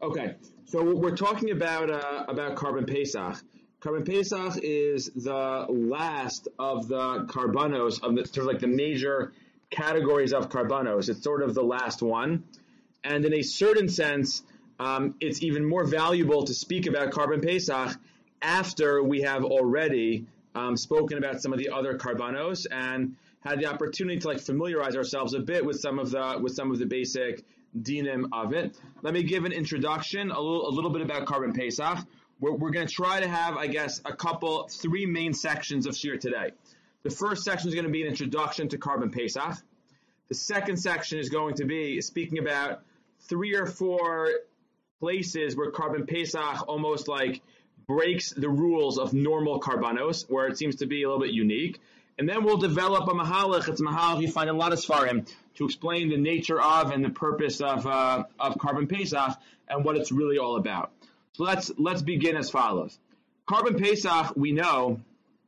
Okay, so we're talking about Karban Pesach. Karban Pesach is the last of the karbanos of the sort of like the major categories of karbanos. It's sort of the last one, and in a certain sense, it's even more valuable to speak about Karban Pesach after we have already spoken about some of the other karbanos and had the opportunity to familiarize ourselves a bit with some of the basic dinim of it. Let me give an introduction, a little bit about Karban Pesach. We're going to try to have, I guess, three main sections of Shir today. The first section is going to be an introduction to Karban Pesach. The second section is going to be speaking about 3 or 4 places where Karban Pesach almost breaks the rules of normal karbanos, where it seems to be a little bit unique. And then we'll develop a mahalach. It's a mahalach you find in a lot of Sfarim to explain the nature of and the purpose of Karban Pesach and what it's really all about. So let's begin as follows. Karban Pesach, we know,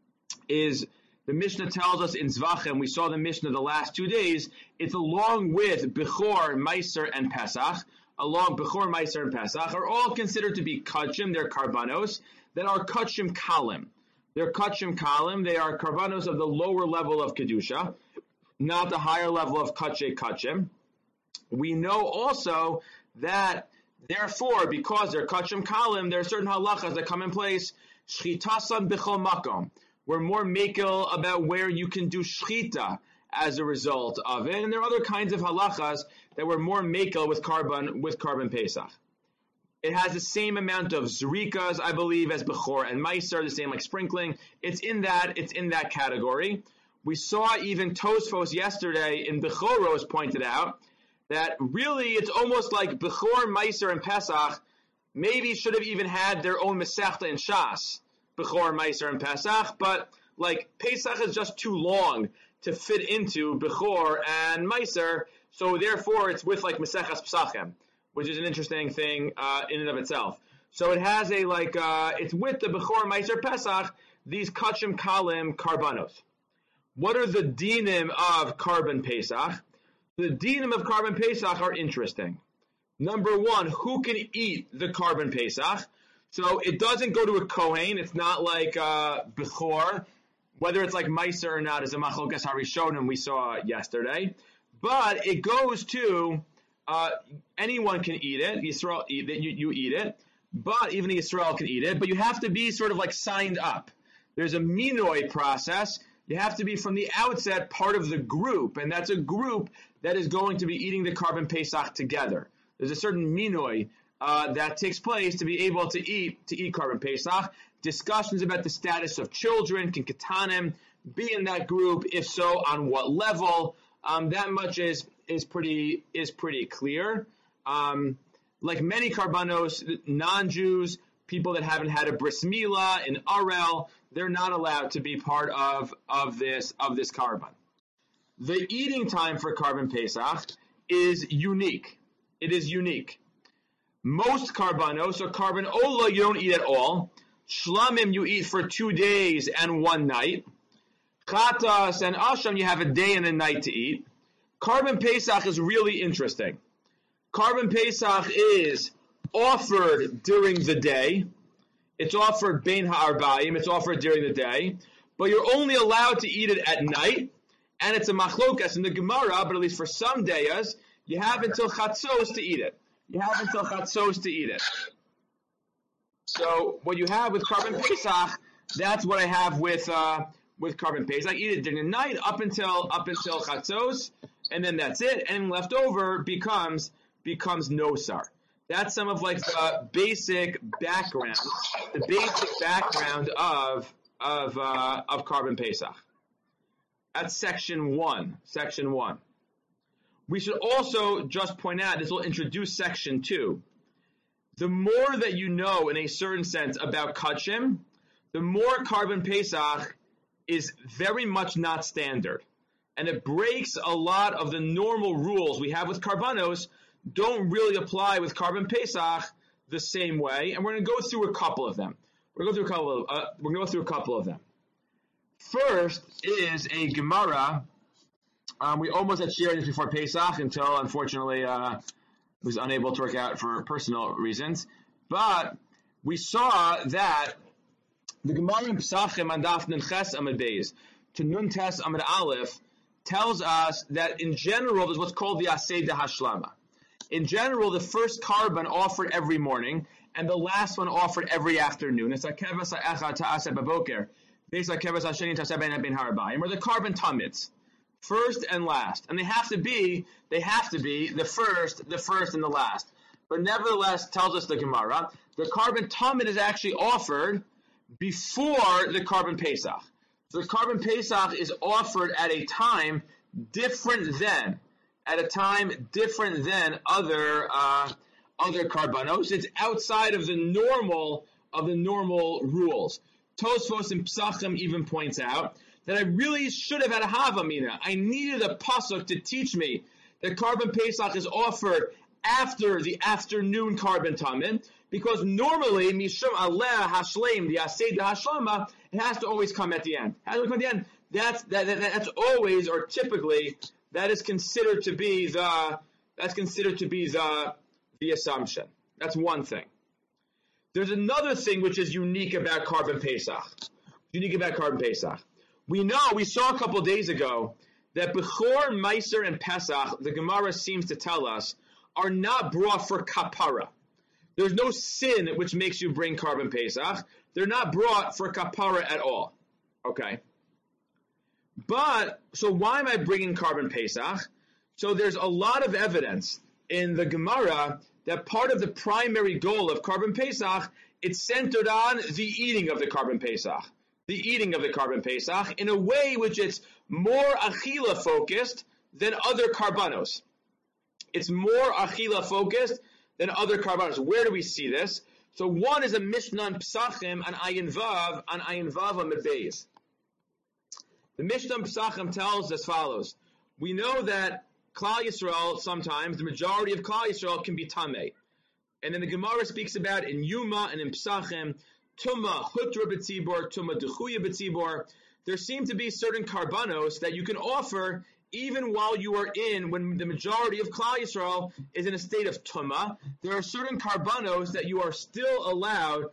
is the Mishnah tells us in Zvachim. We saw the Mishnah the last 2 days. It's along with Bechor, Meiser, and Pesach. Bechor, Meiser, and Pesach are all considered to be kachim. They're karbanos that are kachim kalim. They're kachim kalim. They are karbanos of the lower level of kedusha, not the higher level of kachim. We know also that, therefore, because they're kachim kalim, there are certain halachas that come in place. Shchitasan b'chol makom. We're more makel about where you can do shchita as a result of it, and there are other kinds of halachas that were more makel with Karban Pesach. It has the same amount of zrikas, I believe, as Bechor and Meiser, the same sprinkling. It's in that category. We saw even Tosfos yesterday in Bechoros pointed out that really it's almost like Bechor, Meiser, and Pesach maybe should have even had their own Masechta in Shas, Bechor, Meiser, and Pesach, but Pesach is just too long to fit into Bechor and Meiser, so therefore it's with Maseches Pesachim, which is an interesting thing in and of itself. So it has it's with the Bechor, Meiser, Pesach, these Kachim Kalim Karbanos. What are the dinim of Karban Pesach? The dinim of Karban Pesach are interesting. Number one, who can eat the Karban Pesach? So it doesn't go to a Kohen. It's not like Bechor, whether it's Meiser or not is a Machlokas Harishonim we saw yesterday. But it goes to anyone can eat it. Yisrael eat it. You eat it. But even Yisrael can eat it. But you have to be sort of signed up. There's a minoi process. You have to be from the outset part of the group, and that's a group that is going to be eating the Karban Pesach together. There's a certain minoi that takes place to be able to eat Karban Pesach. Discussions about the status of children, can ketanim be in that group? If so, on what level? That much is pretty clear. Like many karbanos, non-Jews, people that haven't had a bris milah, an arel, they're not allowed to be part of this karban. The eating time for Karban Pesach is unique. It is unique. Most karbanos, or karban ola, you don't eat at all. Shlamim, you eat for 2 days and 1 night. Chatas and asham, you have a day and a night to eat. Karban Pesach is really interesting. Karban Pesach is offered during the day. It's offered bein ha'arbayim. It's offered during the day. But you're only allowed to eat it at night. And it's a machlokas in the Gemara, but at least for some dayas, you have until chatzos to eat it. So what you have with Karban Pesach, that's what I have with Karban Pesach. I eat it during the night up until chatzos, and then that's it. And left over becomes nosar. That's some of the basic background, of Karban Pesach. That's section one. We should also just point out, this will introduce section 2. The more that you know in a certain sense about kachim, the more Karban Pesach is very much not standard. And it breaks a lot of the normal rules we have with karbanos, don't really apply with Karban Pesach the same way. And we're going to go through a couple of them. First is a Gemara. We almost had shared this before Pesach until, unfortunately, the who's unable to work out for personal reasons. But we saw that the Gemara in Pesachim on Daf Nun Ches Amud Beis to Nun Tes Amud Aleph tells us that in general there's what's called the Aseh de Hashlama. In general, the first korban offered every morning and the last one offered every afternoon. It's like Kevas Echad Ta'aseh Baboker, based like Kevas Hasheni Ta'aseh Ben Harabayim, or the korban tamids, first and last, and they have to be the first, and the last. But nevertheless, tells us the Gemara, the korban tamid is actually offered before the korban Pesach. So the korban Pesach is offered at a time different than other karbanos. It's outside of the normal rules. Tosfos in Pesachim even points out that I really should have had a Havamina. I needed a pasuk to teach me that korban Pesach is offered after the afternoon korban tamid, because normally mishum aleh hashleim, the aseh de hashlama, it has to always come at the end. That's always, or typically, that is considered to be the assumption. That's one thing. There's another thing which is unique about korban Pesach. We saw a couple of days ago that Bechor, Meiser, and Pesach, the Gemara seems to tell us, are not brought for kapara. There's no sin which makes you bring korban Pesach. They're not brought for kapara at all. Okay. But, so why am I bringing korban Pesach? So there's a lot of evidence in the Gemara that part of the primary goal of korban Pesach, it's centered on the eating of the korban Pesach. In a way which it's more achila focused than other karbanos. It's more achila focused than other karbanos. Where do we see this? So one is a Mishnah in Pesachim on Ayin Vav Amud Beis. The Mishnah in Pesachim tells as follows. We know that Klal Yisrael, sometimes, the majority of Klal Yisrael can be Tameh. And then the Gemara speaks about in Yuma and in Pesachim, Tumah Hutra B'tzibor, Tumah Dechuya B'tzibor. There seem to be certain karbanos that you can offer even while you are when the majority of Klal Yisrael is in a state of Tumah. There are certain karbanos that you are still allowed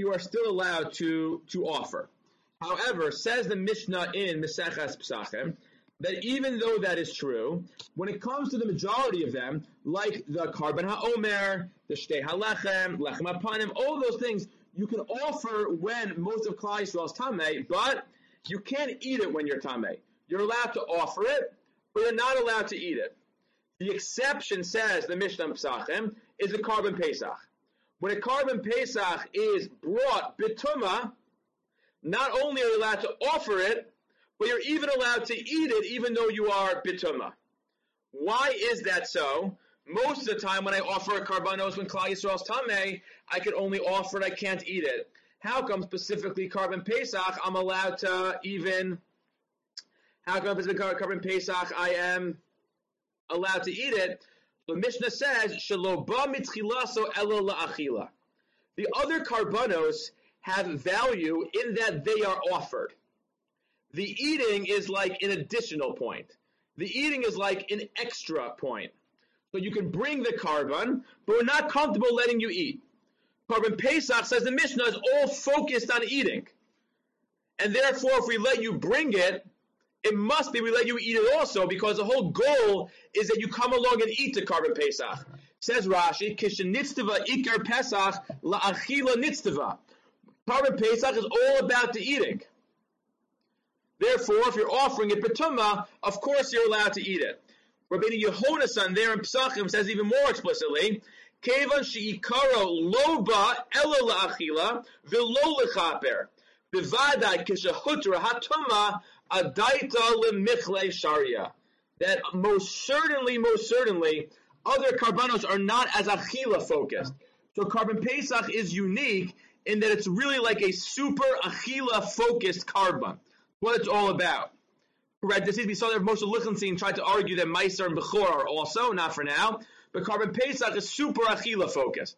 to offer. However, says the Mishnah in Meseches Pesachim, that even though that is true, when it comes to the majority of them, like the Karban HaOmer, the Shtei HaLechem, Lechem HaPanim, all those things, you can offer when most of Klal Yisrael is Tameh, but you can't eat it when you're Tameh. You're allowed to offer it, but you're not allowed to eat it. The exception, says the Mishnah in Pesachim, is the Karban Pesach. When a Karban Pesach is brought B'tumah, not only are you allowed to offer it, but you're even allowed to eat it even though you are B'tumah. Why is that so? Most of the time when I offer a karbanos when Klal Yisrael is Tameh, I can only offer it, I can't eat it. How come specifically Karban Pesach I'm allowed to how come specifically Karban Pesach I am allowed to eat it? The Mishnah says, Shelo ba mitchilaso elo la'achila. The other karbanos have value in that they are offered. The eating is like an additional point. The eating is like an extra point. So you can bring the karban, but we're not comfortable letting you eat. Karban Pesach, says the Mishnah, is all focused on eating. And therefore, if we let you bring it, it must be we let you eat it also, because the whole goal is that you come along and eat the Karban Pesach. Says Rashi, Kishen nitztava ikar Pesach la'achila nitztava. Karban Pesach is all about the eating. Therefore, if you're offering it B'tumah, of course you're allowed to eat it. Rabbeinu Yehonasan there in Pesachim says even more explicitly, Kevan she'ikaro loba elo la'achila v'lo lechaper. B'vadai kishahutra hatuma adaita lemichle sharia. That most certainly, other karbanos are not as achila focused. So Karban Pesach is unique in that it's really like a super achila focused karban. What it's all about. Correct. This is, we saw that Moshe Lichtenstein tried to argue that Meiser and Bechor are also, not for now, but Karban Pesach is super achila focused.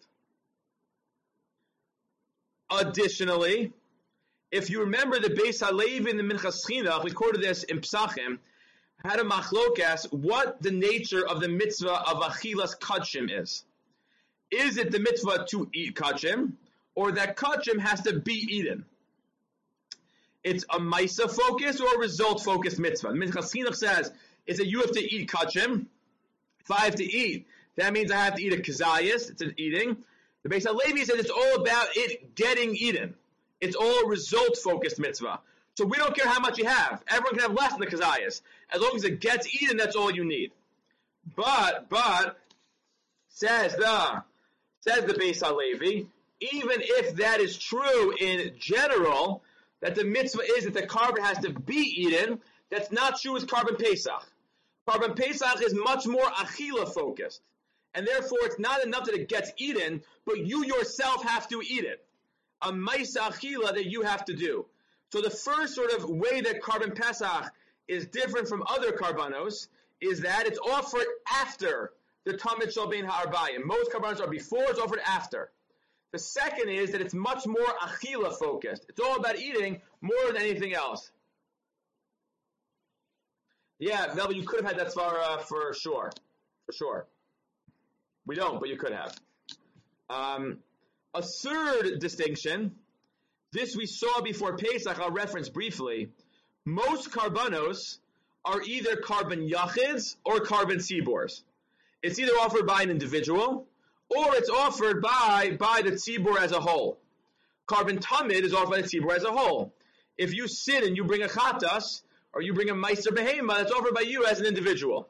Additionally, if you remember the Beis Halevi in the Minchas Chinuch, we quoted this in Pesachim, had a machlokas what the nature of the mitzvah of achilas kachim is. Is it the mitzvah to eat kachim, or that kachim has to be eaten? It's a maisa focused or a result focused mitzvah. Minchas Chinuch says is that you have to eat kachim. If I have to eat, that means I have to eat a kazayas. It's an eating. The Beis HaLevi says it's all about it getting eaten. It's all a result focused mitzvah. So we don't care how much you have. Everyone can have less than the kazayas. As long as it gets eaten, that's all you need. But says the Beis HaLevi, even if that is true in general, that the mitzvah is that the carbon has to be eaten, that's not true with Karban Pesach. Karban Pesach is much more achila focused. And therefore it's not enough that it gets eaten, but you yourself have to eat it. A maisa achila that you have to do. So the first sort of way that Karban Pesach is different from other karbanos is that it's offered after the Tamid Shel Bein Ha'arbayim. Most karbanos are before, it's offered after. The second is that it's much more achila focused. It's all about eating more than anything else. Yeah, Velvet, you could have had that svara for sure. For sure. We don't, but you could have. A third distinction, this we saw before Pesach, I'll reference briefly. Most karbanos are either karban yachids or karban tzibors. It's either offered by an individual, or it's offered by the tzibor as a whole. Karban tamid is offered by the tzibor as a whole. If you sit and you bring a chatas, or you bring a meiser behema, that's offered by you as an individual.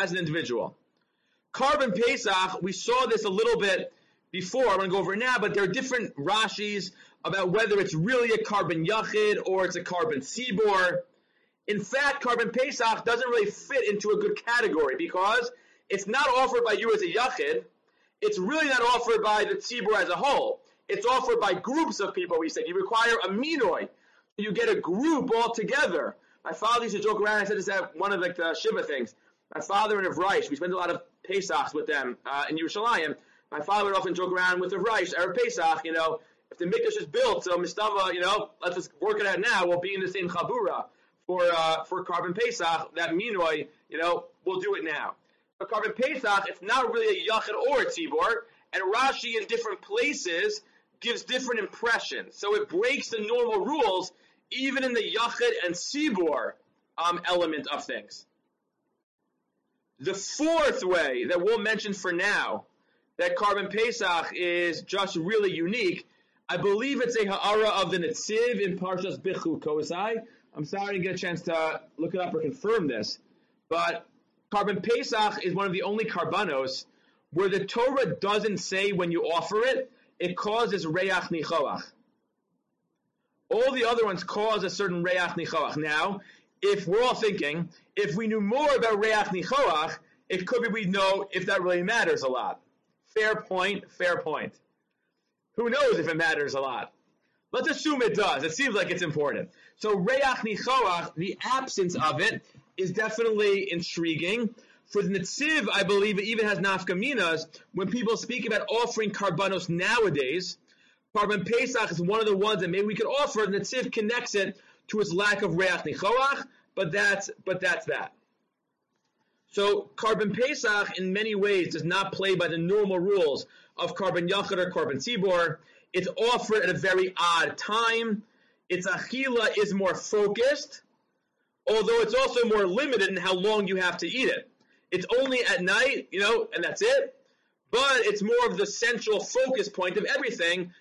Karban Pesach, we saw this a little bit before, I'm going to go over it now, but there are different Rashis about whether it's really a karban yachid or it's a karban tzibor. In fact, Karban Pesach doesn't really fit into a good category because it's not offered by you as a yachid. It's really not offered by the tzibor as a whole. It's offered by groups of people, we said. You require a minoi. You get a group all together. My father used to joke around, I said this at one of the Shiva things. My father and Rav Reish, we spent a lot of Pesachs with them in Yerushalayim. My father would often joke around with Rav Reish, Erev Pesach, if the Mikdash is built, so Mistava, let's just work it out now, we'll be in the same Chabura for Karban Pesach, that minoi, we'll do it now. For Karban Pesach, it's not really a Yachid or a Tzibor, and Rashi in different places gives different impressions. So it breaks the normal rules, even in the Yachid and Tzibor element of things. The fourth way that we'll mention for now, that Karban Pesach is just really unique, I believe it's a ha'ara of the Netziv in Parshas Bichu Kosai. I'm sorry I didn't get a chance to look it up or confirm this, but Karban Pesach is one of the only karbanos where the Torah doesn't say when you offer it, it causes reach nichoach. All the other ones cause a certain reach nichoach. Now, if we're all thinking, if we knew more about reach nichoach, it could be we know if that really matters a lot. Fair point. Who knows if it matters a lot? Let's assume it does. It seems like it's important. So reach nichoach, the absence of it, is definitely intriguing. For the Netziv, I believe it even has nafkaminas. When people speak about offering karbanos nowadays, Karban Pesach is one of the ones that maybe we could offer. The Netziv connects it to its lack of reach nichoach, but that's that. So Karban Pesach, in many ways, does not play by the normal rules of Karban Yachid or Karban Tzibor. It's offered at a very odd time. Its achila is more focused, although it's also more limited in how long you have to eat it. It's only at night, and that's it. But it's more of the central focus point of everything.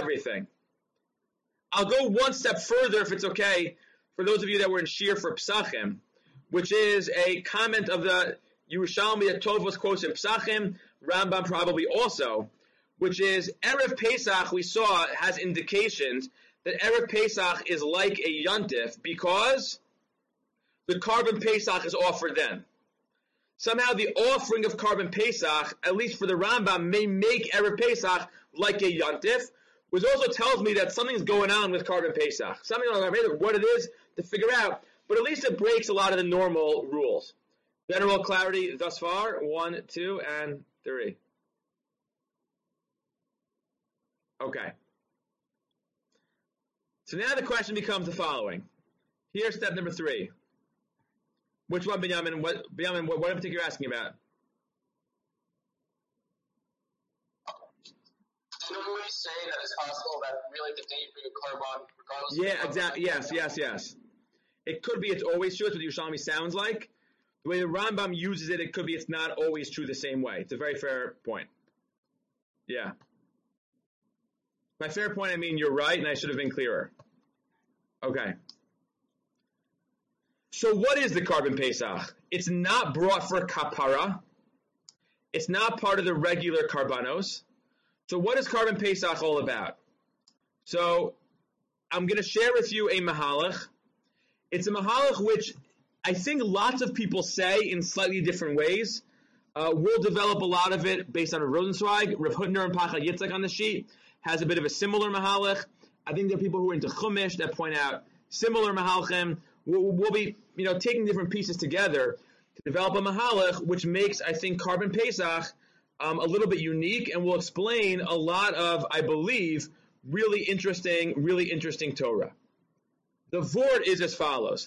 I'll go one step further, if it's okay, for those of you that were in Shir for Psachim, which is a comment of the Yerushalmi that Tovos quotes in Psachim, Rambam probably also, which is Erev Pesach we saw has indications that Erev Pesach is like a Yontif because the Karban Pesach is offered then. Somehow the offering of Karban Pesach, at least for the Rambam, may make Erev Pesach like a Yontif, which also tells me that something's going on with Karban Pesach. Something I don't know what it is to figure out, but at least it breaks a lot of the normal rules. General clarity thus far, 1, 2, and 3. Okay. So now the question becomes the following. Here's step number 3. Which one, Binyamin? Binyamin, what in particular you're asking about? Didn't we say that it's possible that really the day you bring a carbon, regardless Yeah, exactly. Yes. It could be it's always true. That's what Yerushalmi sounds like. The way the Rambam uses it, it could be it's not always true the same way. It's a very fair point. Yeah. By fair point, I mean you're right, and I should have been clearer. Okay. So what is the Karban Pesach? It's not brought for kapara. It's not part of the regular karbanos. So what is Karban Pesach all about? So I'm going to share with you a mahalach. It's a mahalach which I think lots of people say in slightly different ways. We'll develop a lot of it based on a Rosenzweig. Rav Hutner and Pacha Yitzchak on the sheet has a bit of a similar mahalach. I think there are people who are into Chumash that point out similar mahalchim. We'll be, taking different pieces together to develop a mahalach, which makes, I think, Karban Pesach a little bit unique, and will explain a lot of, I believe, really interesting Torah. The Vort is as follows.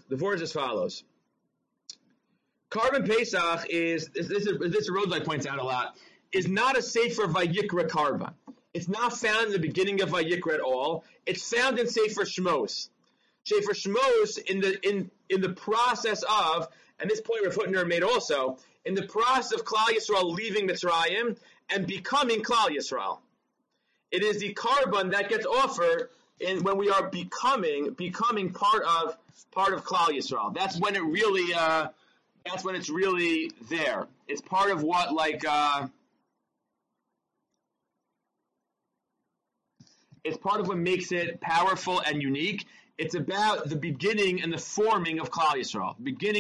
Karban Pesach is this Rosenzweig points out a lot, is not a Sefer Vayikra Karban. It's not found in the beginning of Vayikra at all. It's found in Sefer Shmos. Sefer Shmos in the process of, and this point Rav Hutner made also, in the process of Klal Yisrael leaving Mitzrayim and becoming Klal Yisrael. It is the Karban that gets offered when we are becoming part of Klal Yisrael. That's when it's really there. It's part of what it's part of what makes it powerful and unique. It's about the beginning and the forming of Klal Yisrael.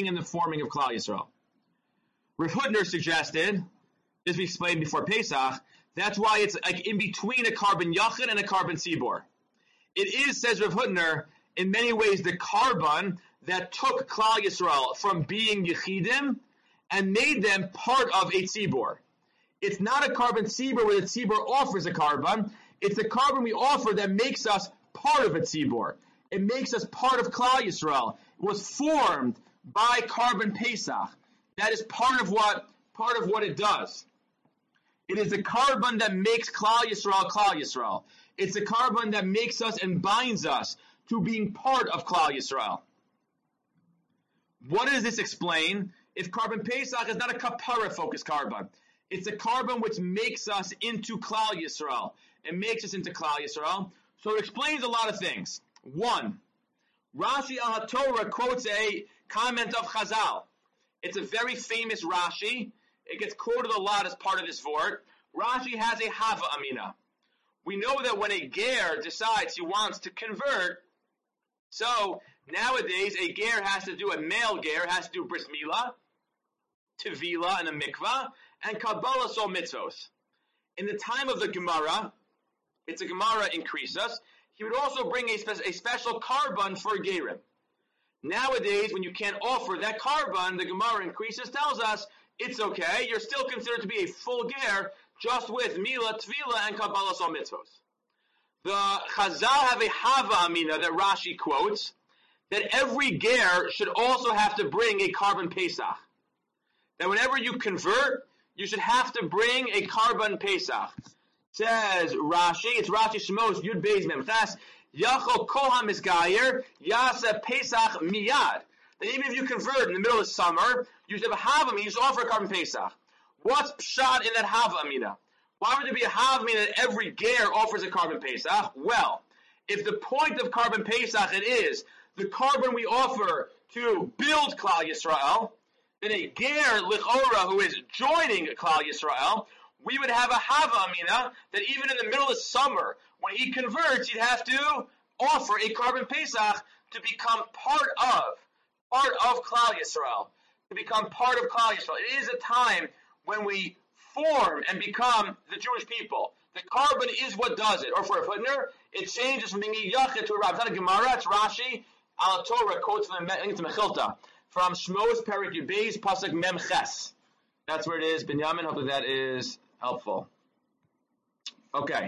Rav Hutner suggested, as we explained before Pesach, that's why it's like in between a Karban Yachid and a Karban Tzibor. It is, says Rav Hutner, in many ways the Karban that took Klal Yisrael from being Yechidim and made them part of a Tzibor. It's not a Karban Tzibor where the Tzibor offers a Karban. It's the Karban we offer that makes us part of a Tzibor. It makes us part of Klal Yisrael. It was formed by Karban Pesach. That is part of what it does. It is the Karban that makes Klal Yisrael. It's the Karban that makes us and binds us to being part of Klal Yisrael. What does this explain? If Karban Pesach is not a kapara-focused Karban, it's a Karban which makes us into Klal Yisrael. It makes us into Klal Yisrael. So it explains a lot of things. One, Rashi al HaTorah quotes a comment of Chazal. It's a very famous Rashi. It gets quoted a lot as part of this vort. Rashi has a Hava Amina. We know that when a ger decides he wants to convert, so nowadays a male ger has to do bris milah, tevila, and a mikvah, and kabbalah sol mitzvos. In the time of the Gemara, it's a Gemara in Krisas, he would also bring a special karban for gerim. Nowadays, when you can't offer that karban, the Gemara in Krisas tells us it's okay. You're still considered to be a full ger, just with milah, tvila, and kabbalah sol mitzvos. The Chazal have a Hava Amina that Rashi quotes, that every ger should also have to bring a Karban Pesach. That whenever you convert, you should have to bring a Karban Pesach. Says Rashi, it's Rashi Shmos, Yud Beis Mem Ches, Yachol Kol HaMizgayer, Yasa Pesach Miyad. That even if you convert in the middle of summer, you should have a Hava Amina, you should offer a Karban Pesach. What's pshat in that Hava Amina? Why would there be a Hava Amina that every ger offers a Karban Pesach? Well, if the point of Karban Pesach it is the Karban we offer to build Klal Yisrael, then a ger lichora who is joining Klal Yisrael, we would have a Hava Amina that even in the middle of summer, when he converts, he'd have to offer a Karban Pesach to become part of Klal Yisrael. To become part of Klal Yisrael. It is a time when we form and become the Jewish people. The Karban is what does it. Or for a Hutner, it changes from being a Yachid to a Rav. It's not a Gemara, it's Rashi. Al Torah quotes from Mechilta. From Shmos Perik Yud Beis Pasuk Mem Ches. That's where it is. Binyamin, hopefully that is helpful. Okay.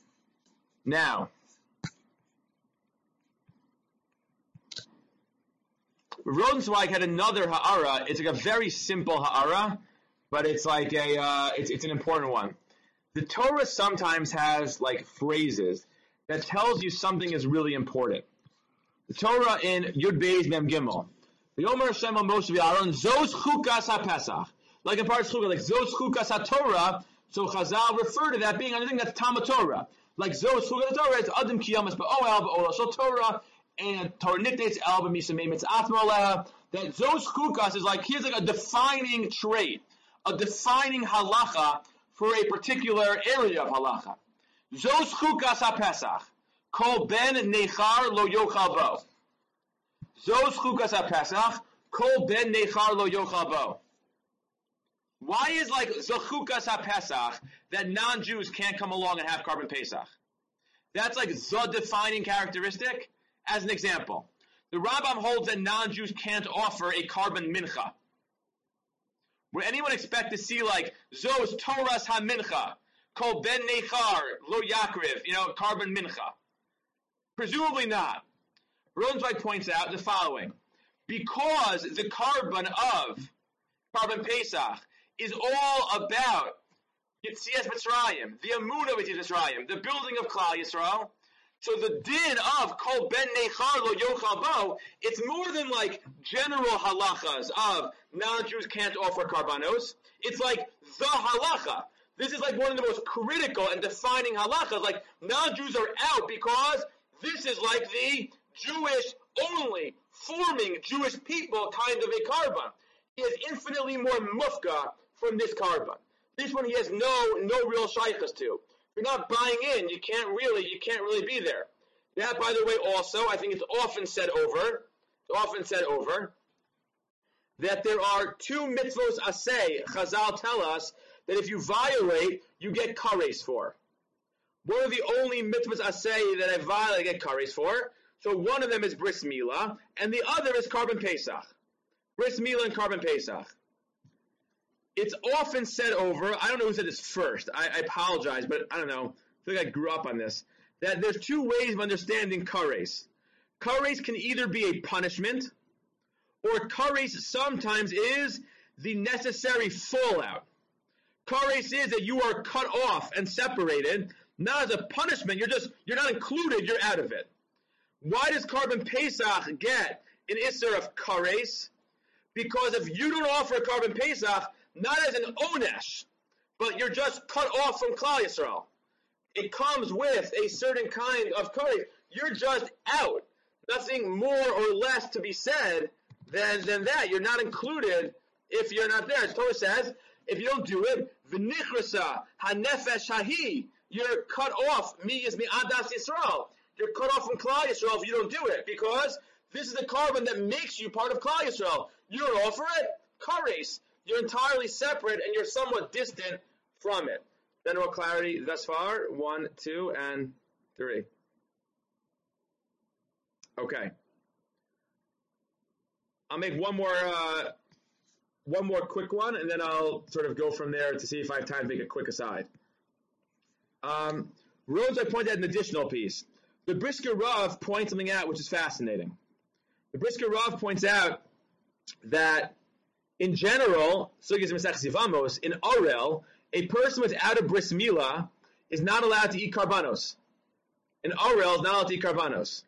Now, Rosenzweig had another ha'ara. It's like a very simple ha'ara, but it's like it's an important one. The Torah sometimes has like phrases that tells you something is really important. The Torah in Yud Beis Mem Gimel. V'yomer Hashem al Moshe v'Aaron zos chukas haPesach. Like in Parshas Chukas, like zos chukas haTorah. So Chazal refer to that being anything that's Talmud Torah. Like zos chukas haTorah, it's Adam Kiyamas ba'oel ba'oel shel Torah. And Torah nitnates el b'misamei mitzatmo aleha. That zos chukas is like, here's like a defining trait, a defining halacha for a particular area of halacha. Zos chukas haPesach. Kol ben nechar lo yochal bo. Zos chukas haPesach. Kol ben nechar lo yochal bo. Why is like zochukas haPesach that non-Jews can't come along and have Karban Pesach? That's like the defining characteristic. As an example, the Rambam holds that non-Jews can't offer a Karban Mincha. Would anyone expect to see like Zos Toras HaMincha, Kol Ben Nechar, Lo Yakriv, Karban Mincha? Presumably not. Rosenzweig points out the following. Because the Karban of Karban Pesach is all about Yetzias Mitzrayim, the Amunah of Yetzias Mitzrayim, the building of Klal Yisrael. So the din of Kol Ben Nechar Lo Yochal Bo, it's more than like general halachas of non-Jews can't offer karbanos. It's like the halacha. This is like one of the most critical and defining halachas. Like non-Jews are out because this is like the Jewish only forming Jewish people kind of a karban. He has infinitely more mufka from this karban. This one he has no real shaykhs to. If you're not buying in, you can't really be there. That, by the way, also, I think it's often said over, that there are two mitzvos aseh. Chazal tell us that if you violate, you get kares for. One of the only mitzvos aseh that I violate, I get kares for. So one of them is bris milah, and the other is Karban Pesach. Bris milah and Karban Pesach. It's often said over, I don't know who said this first, I apologize, but I don't know, I feel like I grew up on this, that there's two ways of understanding kares. Kares can either be a punishment, or kares sometimes is the necessary fallout. Kares is that you are cut off and separated, not as a punishment, you're not included, you're out of it. Why does Karban Pesach get an isser of kares? Because if you don't offer Karban Pesach, not as an onesh, but you're just cut off from Klal Yisrael. It comes with a certain kind of kares. You're just out. Nothing more or less to be said than that. You're not included if you're not there. As Torah says, if you don't do it, v'nichrasa hanefesh hahi, you're cut off. Mi is mi adas Yisrael. You're cut off from Klal Yisrael if you don't do it, because this is the karban that makes you part of Klal Yisrael. You don't offer it, kares. You're entirely separate and you're somewhat distant from it. General clarity thus far. 1, 2, and 3. Okay. I'll make one more quick one, and then I'll sort of go from there to see if I have time to make a quick aside. Rhodes, I pointed out an additional piece. The Brisker Rav points something out which is fascinating. The Brisker Rav points out that in general, Sugis Mesech Zivamos, in Orel, a person without a bris milah is not allowed to eat karbanos. An Orel is not allowed to eat karbanos.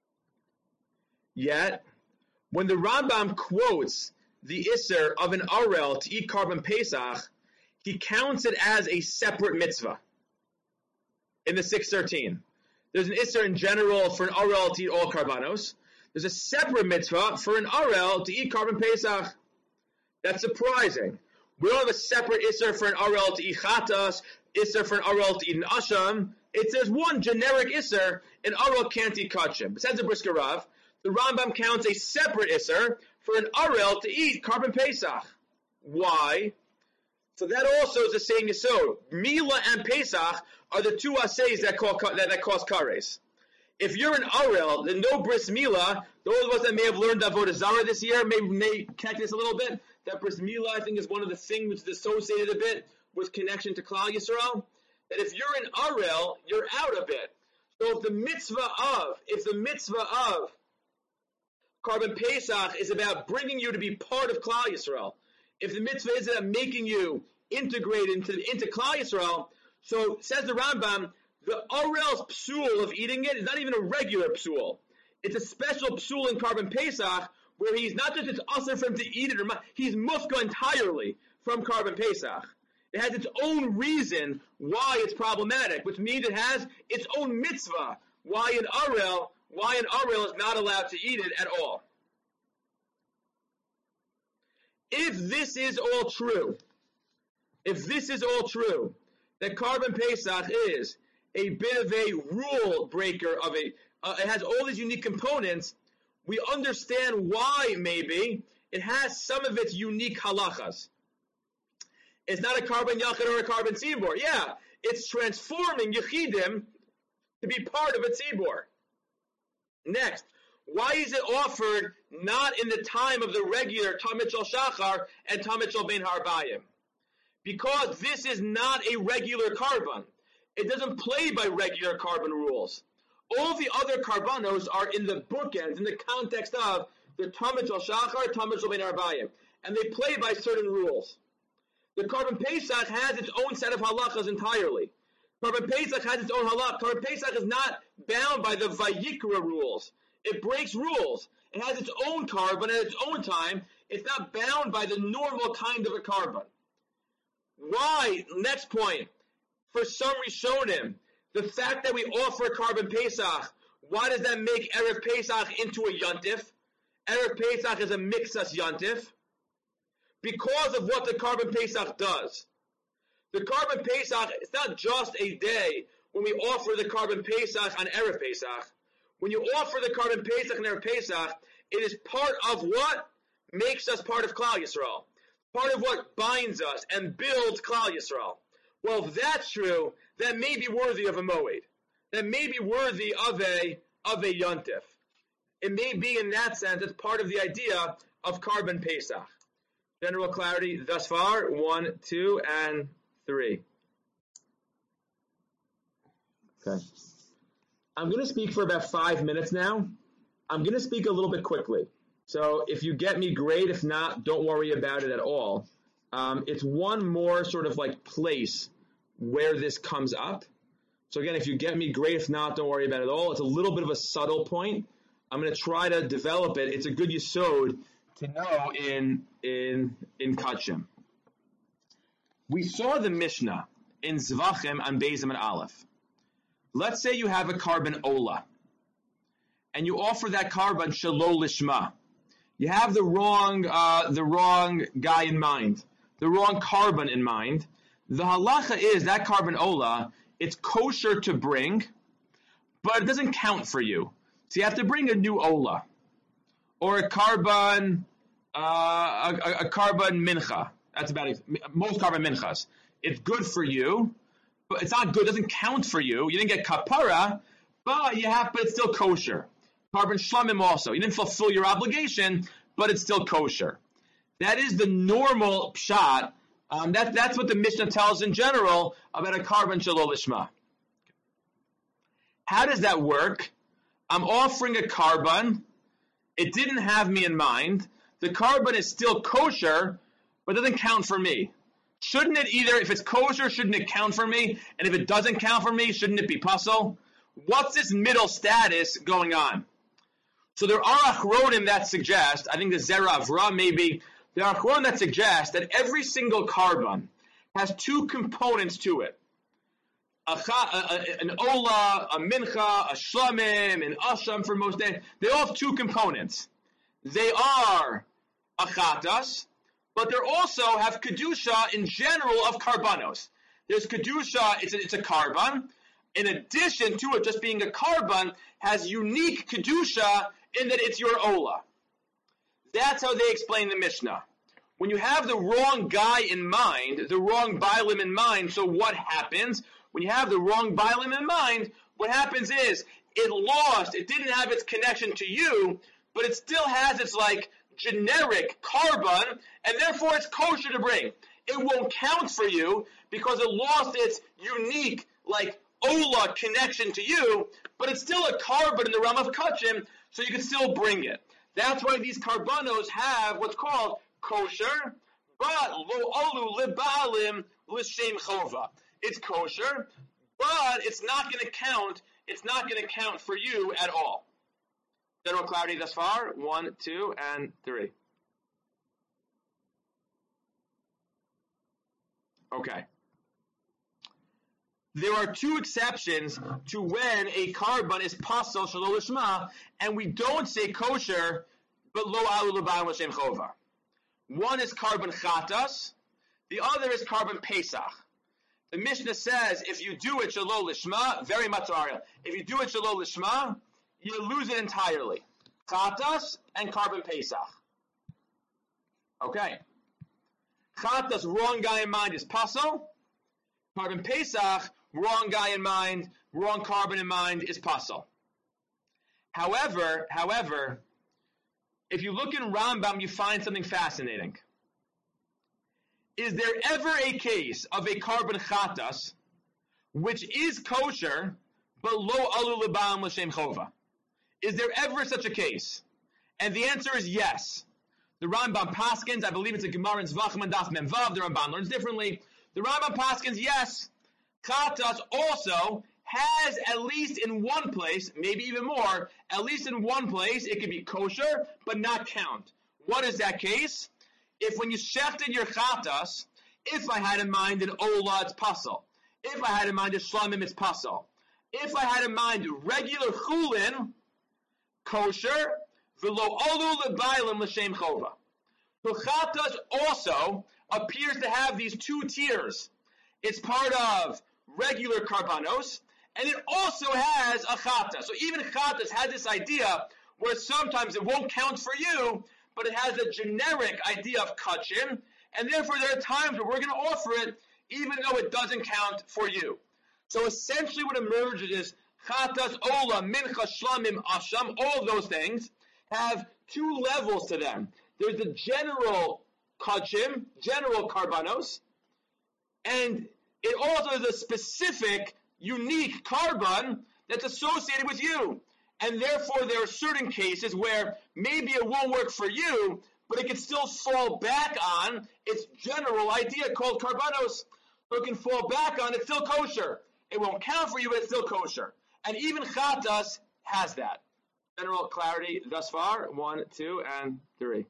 Yet, when the Rambam quotes the Isser of an Orel to eat Karban Pesach, he counts it as a separate mitzvah in the 613. There's an Isser in general for an Orel to eat all karbanos. There's a separate mitzvah for an Orel to eat Karban Pesach. That's surprising. We don't have a separate Isser for an Orel to eat Chatas, Isser for an Orel to eat an Asham. There's one generic Isser, an Orel can't eat Kachim. Besides the Brisker Rav, the Rambam counts a separate Isser for an Orel to eat Karban Pesach. Why? So that also is the same Yisod. Mila and Pesach are the two Aseis that cause Kares. If you're an Orel, then no Bris Milah. Those of us that may have learned Avodah Zarah this year may catch this a little bit. That Bris Milah, I think, is one of the things which is associated a bit with connection to Klal Yisrael. That if you're an Orel, you're out a bit. So if the mitzvah of Karban Pesach is about bringing you to be part of Klal Yisrael. If the mitzvah is about making you integrate into Klal Yisrael, so says the Rambam, the Orel's psul of eating it is not even a regular psul. It's a special psul in Karban Pesach where he's not just it's usher for him to eat it, he's mufka entirely from Karban Pesach. It has its own reason why it's problematic, which means it has its own mitzvah. Why an Orel is not allowed to eat it at all. If this is all true, that Karban Pesach is a bit of a rule breaker it has all these unique components, we understand why maybe it has some of its unique halachas. It's not a Karban Yachid or a Karban Tzibor. Yeah, it's transforming Yechidim to be part of a Tzibor. Next, why is it offered not in the time of the regular Tamid Shel Shachar and Tamid Shel Bein Ha'arbayim? Because this is not a regular Karban. It doesn't play by regular Karban rules. All the other Karbanos are in the bookends, in the context of the Tamid Shel Shachar, Tamid Shel Bein Ha'arbayim. And they play by certain rules. The Karban Pesach has its own set of halachas entirely. Karban Pesach has its own halach. Karban Pesach is not bound by the Vayikra rules. It breaks rules. It has its own Karban at its own time. It's not bound by the normal kind of a Karban. Why? Next point. For some Rishonim, the fact that we offer Karban Pesach, why does that make Erev Pesach into a Yontif? Erev Pesach is a mixas Yontif. Because of what the Karban Pesach does. The Karban Pesach, it's not just a day when we offer the Karban Pesach on Erev Pesach. When you offer the Karban Pesach on Erev Pesach, it is part of what makes us part of Klal Yisrael. Part of what binds us and builds Klal Yisrael. Well, if that's true, that may be worthy of a moed. That may be worthy of a yontif. It may be in that sense, it's part of the idea of Karban Pesach. General clarity thus far, 1, 2, and 3. Okay. I'm going to speak for about 5 minutes now. I'm going to speak a little bit quickly. So if you get me, great. If not, don't worry about it at all. It's one more sort of like place where this comes up. So again, if you get me, great. If not, don't worry about it at all. It's a little bit of a subtle point. I'm going to try to develop it. It's a good yesod to know in Kachim. We saw the Mishnah in Zvachim on Beis and Aleph. Let's say you have a Karban Ola, and you offer that Karban Shelo Lishma. You have the wrong guy in mind, the wrong Karban in mind. The halacha is that Karban Ola, it's kosher to bring, but it doesn't count for you. So you have to bring a new Ola, or a Karban Mincha. That's about it. Most Karban Minchas. It's good for you, but it's not good. It doesn't count for you. You didn't get kapara, but it's still kosher. Karban Shlamim also. You didn't fulfill your obligation, but it's still kosher. That is the normal pshat. That's what the Mishnah tells in general about a Karban Shelo Lishma. How does that work? I'm offering a Karban. It didn't have me in mind. The Karban is still kosher, but it doesn't count for me. Shouldn't it either, if it's kosher, shouldn't it count for me? And if it doesn't count for me, shouldn't it be puzzle? What's this middle status going on? So there are achronim that suggest, I think the Zera Avra maybe, there are achronim that suggest that every single Karban has two components to it. An Ola, a Mincha, a Shlamim, an Asham for most days. They all have two components. They are Achatas, but they also have Kedusha in general of Karbanos. There's Kedusha, it's a Karban. In addition to it just being a Karban, has unique Kedusha in that it's your Ola. That's how they explain the Mishnah. When you have the wrong guy in mind, the wrong Bailim in mind, so what happens? When you have the wrong Bailim in mind, what happens is, it didn't have its connection to you, but it still has its generic Karban, and therefore it's kosher to bring. It won't count for you because it lost its unique, Ola connection to you, but it's still a Karban in the realm of Kachim, so you can still bring it. That's why these karbanos have what's called kosher, but lo alu liba'alim l'shem chova. It's kosher, but it's not going to count. It's not going to count for you at all. General clarity thus far? 1, 2, and 3. Okay. There are 2 exceptions to when a karban is pasal shelo lishma, and we don't say kosher, but lo alu l'ba'alim l'shem chova. One is karban chatas, the other is karban pesach. The Mishnah says if you do it shelo lishma, very matzariya. If you do it shelo lishma, you lose it entirely. Chatas and karban pesach. Okay. Chatas, wrong guy in mind, is pasal. Karban pesach, wrong guy in mind, wrong carbon in mind, is pasal. However, if you look in Rambam, you find something fascinating. Is there ever a case of a karban chatas which is kosher but lo alu l'ba'alim l'shem chova? Is there ever such a case? And the answer is yes. The Rambam paskins, I believe it's a Gemara in Zvachim and Daf Memvav. The Rambam learns differently. The Rambam paskins, yes, chatas also has at least in one place, maybe even more, at least in one place, it could be kosher but not count. What is that case? If when you shechted your chatas, if I had in mind an ola, it's pasal. If I had in mind a shlamim, it's pasal. If I had in mind regular chulin, kosher, v'lo olu l'ba'alim l'shem chova. So chatas also appears to have these 2 tiers. It's part of regular karbanos, and it also has a chatas. So even chatas has this idea where sometimes it won't count for you, but it has a generic idea of kachim, and therefore there are times where we're going to offer it even though it doesn't count for you. So essentially what emerges is chatas, ola, mincha, shlamim, asham, all of those things have 2 levels to them. There's the general kachim, general karbanos, and it also is a specific, unique karban that's associated with you. And therefore, there are certain cases where maybe it won't work for you, but it can still fall back on its general idea called karbanos. So it can fall back on, it's still kosher. It won't count for you, but it's still kosher. And even chatas has that. General clarity thus far, 1, 2, and 3.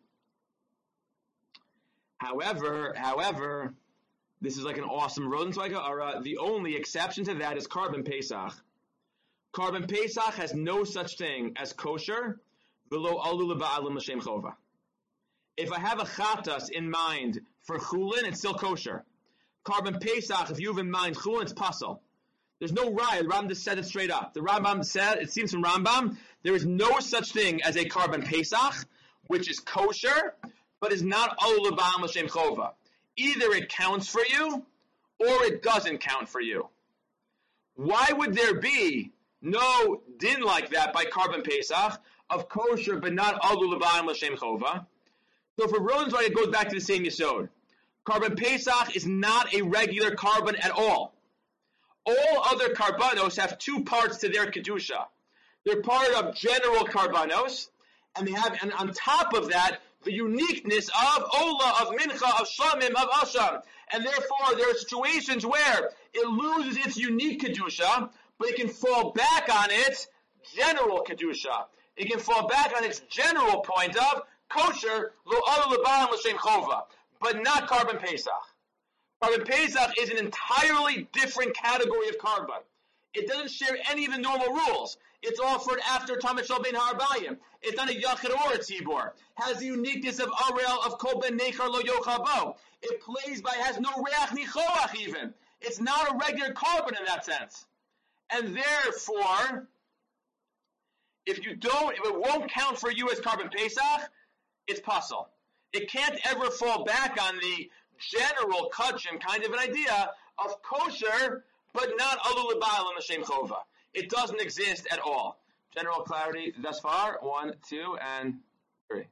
However, this is like an awesome Rosenzweiger. The only exception to that is karban pesach. Karban pesach has no such thing as kosher. V'lo alu l'ba'alim l'shem chova. If I have a chatas in mind for chulin, it's still kosher. Karban pesach, if you have in mind chulin, it's pasal. There's no raya. The Rambam just said it straight up. The Rambam said, it seems from Rambam, there is no such thing as a karban pesach, which is kosher, but is not alu l'ba'alim l'shem chova. Either it counts for you, or it doesn't count for you. Why would there be no din like that by karban pesach of kosher but not alu l'ba'alim l'shem chova? So for Rosenzweig, it goes back to the same yesod. Karban pesach is not a regular karban at all. All other karbanos have 2 parts to their kedusha. They're part of general karbanos, and they have, and on top of that, the uniqueness of ola, of mincha, of shlamim, of asham. And therefore, there are situations where it loses its unique kedusha, but it can fall back on its general kedusha. It can fall back on its general point of kosher, lo alu l'ba'alim l'shem chova, but not karban pesach. Karban pesach is an entirely different category of karban. It doesn't share any of the normal rules. It's offered after Tamid Shel Ben Ha'arbayim. It's not a yachid or a tzibor. Has the uniqueness of arel of kol ben nechar lo yochal bo. It plays by, has no reach nichoach even. It's not a regular karban in that sense. And therefore, if it won't count for you as karban pesach, it's pasal. It can't ever fall back on the general kachim kind of an idea of kosher, but not alu l'ba'alim l'shem chova. It doesn't exist at all. General clarity thus far, 1, 2, and 3.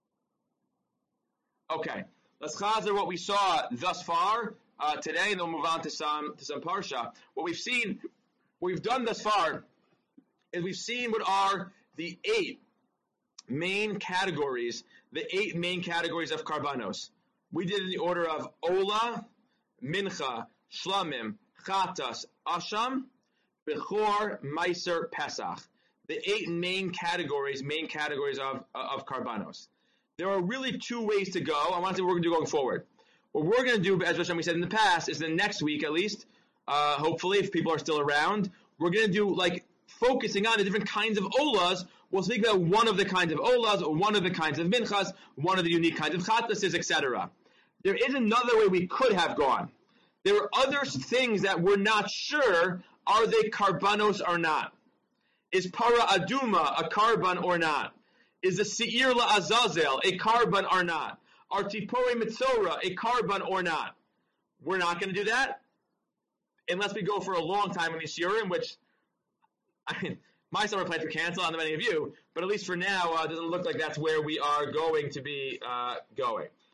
Okay, let's chazer what we saw thus far today, and then we'll move on to some parsha. What we've done thus far, is we've seen what are the 8 main categories, the 8 main categories of karbanos. We did in the order of Ola, Mincha, Shlamim, Chatas, Asham, Bechor, Meiser, Pesach. The 8 main categories of karbanos. There are really 2 ways to go. I want to say what we're going to do going forward. What we're going to do, as we said in the past, is the next week at least, hopefully if people are still around, we're going to do like focusing on the different kinds of olas. We'll speak about one of the kinds of olas, or one of the kinds of minchas, one of the unique kinds of chatases, etc. There is another way we could have gone. There are other things that we're not sure, are they karbanos or not? Is para aduma a karban or not? Is the seir la'azazel a karban or not? Are tipore mitzora a karban or not? We're not going to do that unless we go for a long time in the shiurim, which, I mean, my summer plans were canceled, on the many of you, but at least for now, it doesn't look like that's where we are going to be going.